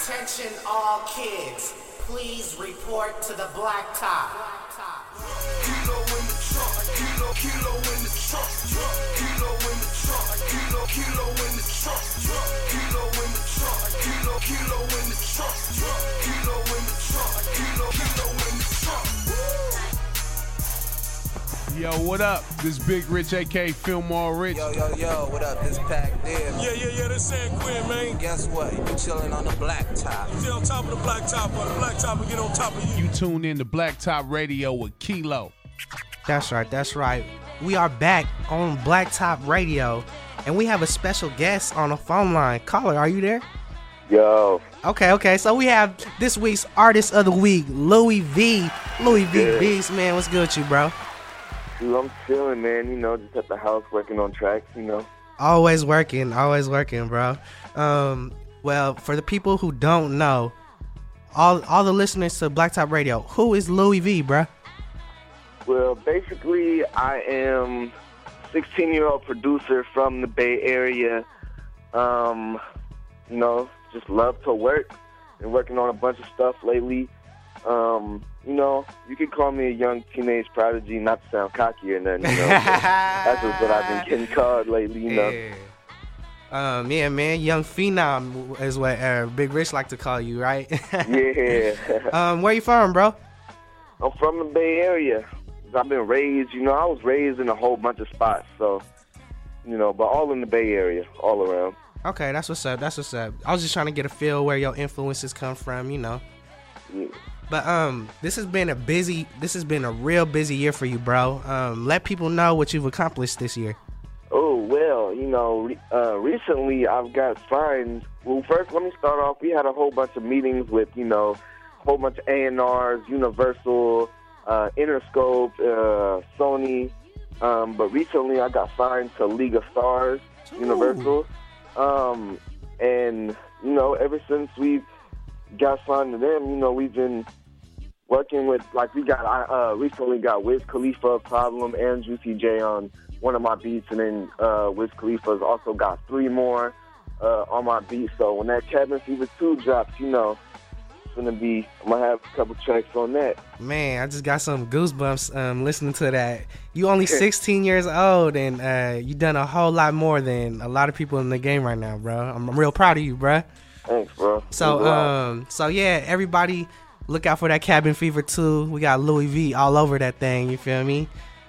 Attention all kids, please report to the blacktop. Kilo in the trunk, kilo in the trunk, kilo in the trunk, kilo in the trunk, kilo in the trunk, kilo in the trunk, kilo in the trunk, kilo in the trunk. Yo, what up? This Big Rich, a.k.a. Fillmore Rich. Yo, what up? This Pac Div. Yeah, this San Quinn, man. Guess what? You chilling on the blacktop. You sit on top of the blacktop, or the blacktop will get on top of you. You tune in to Blacktop Radio with Kilo. That's right. We are back on Blacktop Radio, and we have a special guest on the phone line. Caller, are you there? Yo. Okay. So we have this week's Artist of the Week, Louis V. Louis V. Beast, man. What's good with you, bro? Dude, I'm chilling, man. You know, just at the house working on tracks, you know. Always working, bro. Well, for the people who don't know, all the listeners to Blacktop Radio, who is Louis V, bro? Well, basically, I am a 16-year-old producer from the Bay Area. You know, just love to work. Been working on a bunch of stuff lately. You know, you could call me a young teenage prodigy, not to sound cocky or nothing, you know. That's just what I've been getting called lately, you know. Yeah, man, young phenom is what Big Rich like to call you, right? Yeah. Where you from, bro? I'm from the Bay Area. I've been raised, you know, I was raised in a whole bunch of spots, so, you know, but all in the Bay Area, all around. Okay, that's what's up. I was just trying to get a feel where your influences come from, you know. Yeah. But this has been a real busy year for you, bro. Let people know what you've accomplished this year. Oh, well, you know, recently I've got signed. Well, first, let me start off. We had a whole bunch of meetings with, you know, a whole bunch of A&Rs, Universal, Interscope, Sony. But recently I got signed to League of Stars, Universal. And, you know, ever since we got signed to them, you know, we've been working with, like, I recently got Wiz Khalifa, Problem, and Juicy J on one of my beats, and then Wiz Khalifa's also got 3 more on my beat. So when that Cabin Fever 2 drops, you know, I'm going to have a couple tracks on that. Man, I just got some goosebumps listening to that. You only 16 years old, and you done a whole lot more than a lot of people in the game right now, bro. I'm real proud of you, bro. Thanks, bro. So yeah, everybody look out for that Cabin Fever 2. We got Louis V all over that thing, you feel me?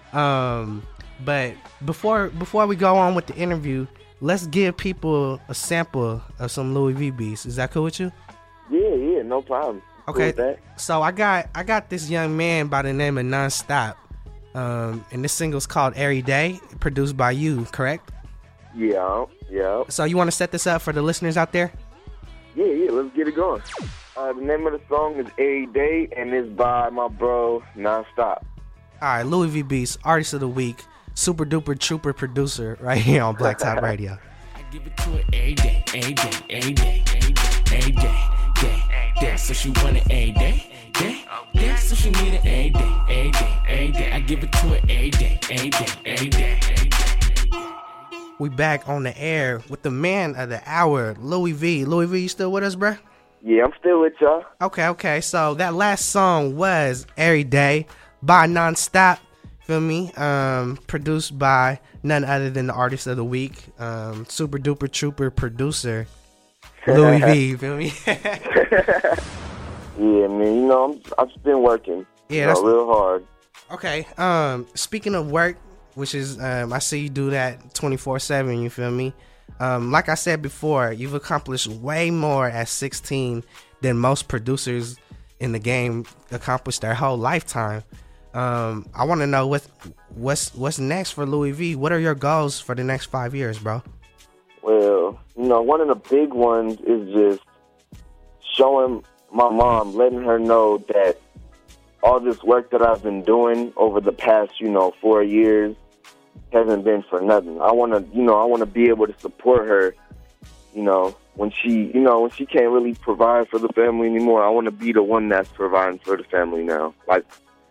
But before we go on with the interview, let's give people a sample of some Louis V beats. Is that cool with you? Yeah, no problem. Okay. Cool with that. So I got this young man by the name of Nonstop. And this single's called Every Day, produced by you, correct? Yeah. So you want to set this up for the listeners out there? Yeah, let's get it going. The name of the song is Every Day, and it's by my bro, Nonstop. All right, Louis V Beats, Artist of the Week, super duper trooper producer right here on Blacktop Radio. I give it to it every day, every day, every day, every day, day. So she want it every day, day. So she need it every day, every day, every day. I give it to it every day, every day, every day, every day. We back on the air with the man of the hour, Louis V. Louis V, you still with us, bruh? Yeah, I'm still with y'all. Okay. So that last song was Every Day by Nonstop, feel me? Produced by none other than the Artist of the Week, super duper trooper producer, Louis V, feel me? Yeah, man, you know, I've just been working. Yeah, that's real hard. Okay, speaking of work, which is, I see you do that 24/7, you feel me? Like I said before, you've accomplished way more at 16 than most producers in the game accomplish their whole lifetime. I want to know what's next for Louis V. What are your goals for the next 5 years, bro? Well, you know, one of the big ones is just showing my mom, letting her know that all this work that I've been doing over the past, 4 years hasn't been for nothing. I want to be able to support her, when she can't really provide for the family anymore. I want to be the one that's providing for the family now. Like,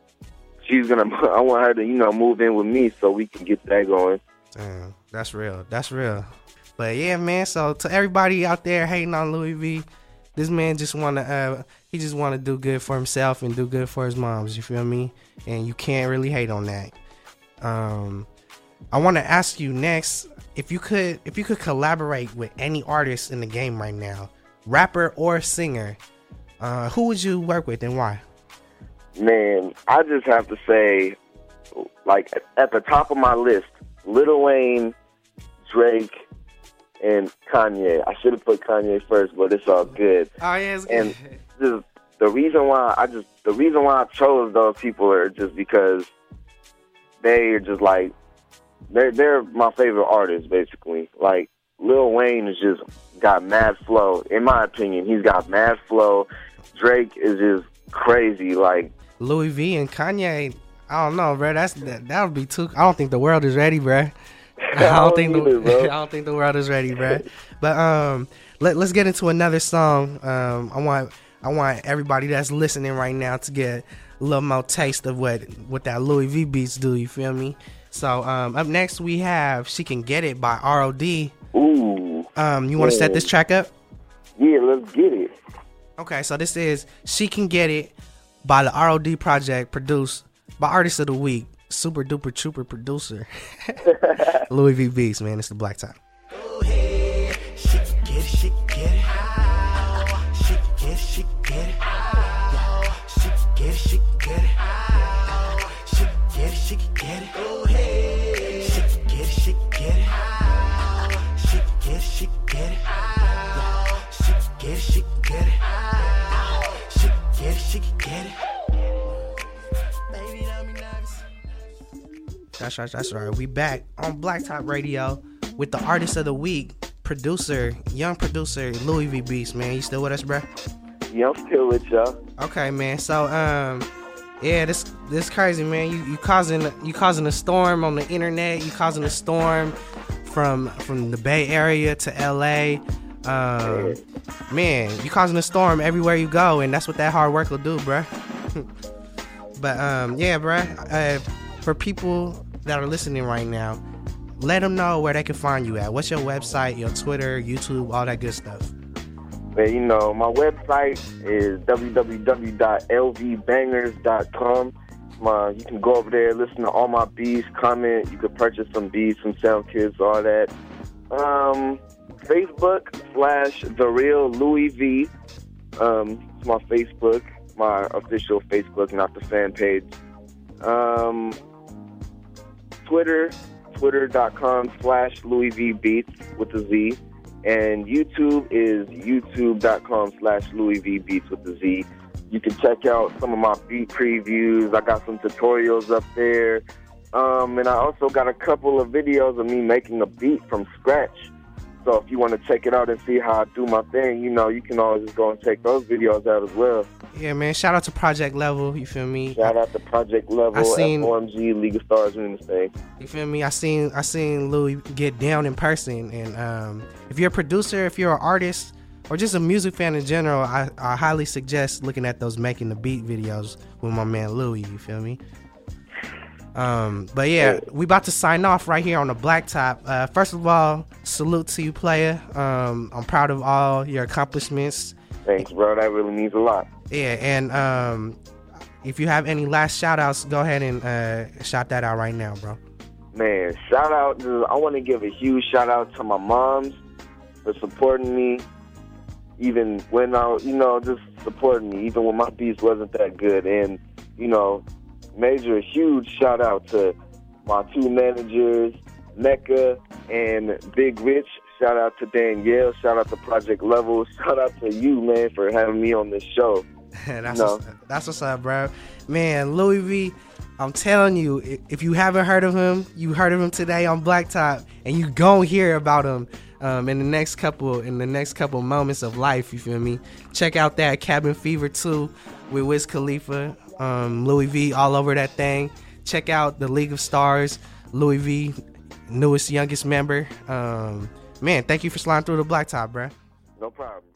I want her to, move in with me so we can get that going. Damn, that's real. But yeah, man, so to everybody out there hating on Louis V, This man just wanna he just wanna do good for himself and do good for his moms. You feel me? And you can't really hate on that. I want to ask you next if you could collaborate with any artist in the game right now, rapper or singer. Who would you work with and why? Man, I just have to say, like, at the top of my list, Lil Wayne, Drake, and Kanye. I should have put Kanye first, but it's all good. Oh yeah, it's good. And the reason why I chose those people are just because they are just like they're my favorite artists, basically. Like, Lil Wayne is just got mad flow. In my opinion, he's got mad flow. Drake is just crazy. Like, Louis V and Kanye, I don't know, bro. That would be too. I don't think the world is ready, bro. I don't think the world is ready, bro. But let's get into another song. I want everybody that's listening right now to get a little more taste of what that Louis V beats do. You feel me? So up next we have "She Can Get It" by R.O.D. Ooh. You want to set this track up? Yeah, let's get it. Okay, so this is "She Can Get It" by the R.O.D. Project, produced by Artist of the Week, super duper trooper producer, Louis V Beats, man. It's the Black Top. Go ahead. She can get it, she can get it. She can get it, she can get it. She can get it, she can get it. She can get it, she can get it. Go ahead. She can get it, she can get it. She can get it, she can get it. She can get it, she can get it. She can get it, she can get it. Baby, don't be nervous. That's right. We back on Black Top Radio with the Artist of the Week, young producer Louis V Beats, man. You still with us, bruh? Yeah, I'm still with y'all. Okay, man. So yeah, this crazy, man. You causing a storm on the internet. You causing a storm from the Bay Area to LA. Man, you causing a storm everywhere you go, and that's what that hard work will do, bruh. But yeah, bruh. For people that are listening right now, let them know where they can find you at. What's your website, your Twitter, YouTube, all that good stuff? But, you know, my website is www.lvbangers.com. You can go over there, listen to all my beats, comment. You can purchase some beats from SoundKids, all that. Facebook / The Real Louis V. It's my Facebook, my official Facebook, not the fan page. Twitter.com / Louis V Beats with a Z. And YouTube is youtube.com / Louis V Beats with a Z. You can check out some of my beat previews. I got some tutorials up there. And I also got a couple of videos of me making a beat from scratch. So if you want to check it out and see how I do my thing, you know, you can always just go and check those videos out as well. Yeah, man. Shout out to Project Level. You feel me? Shout out to Project Level, FOMG, League of Stars doing this thing. You feel me? I seen Louis get down in person. And if you're a producer, if you're an artist, or just a music fan in general, I highly suggest looking at those Making the Beat videos with my man Louis. You feel me? But yeah, we about to sign off right here on the Black Top. First of all, salute to you, player. I'm proud of all your accomplishments. Thanks, bro. That really means a lot. Yeah, and if you have any last shout outs, go ahead and shout that out right now, bro. Man, shout out. I want to give a huge shout out to my moms for supporting me, even when just supporting me, even when my beats wasn't that good. And, huge shout out to my two managers, Mecca and Big Rich. Shout out to Danielle. Shout out to Project Level. Shout out to you, man, for having me on this show. That's what's up, bro. Man, Louis V, I'm telling you, if you haven't heard of him, you heard of him today on Black Top, and you gon' hear about him in the next couple moments of life. You feel me? Check out that Cabin Fever 2 with Wiz Khalifa, Louis V all over that thing. Check out the League of Stars, Louis V, youngest member. Man, thank you for sliding through the Black Top, bro. No problem.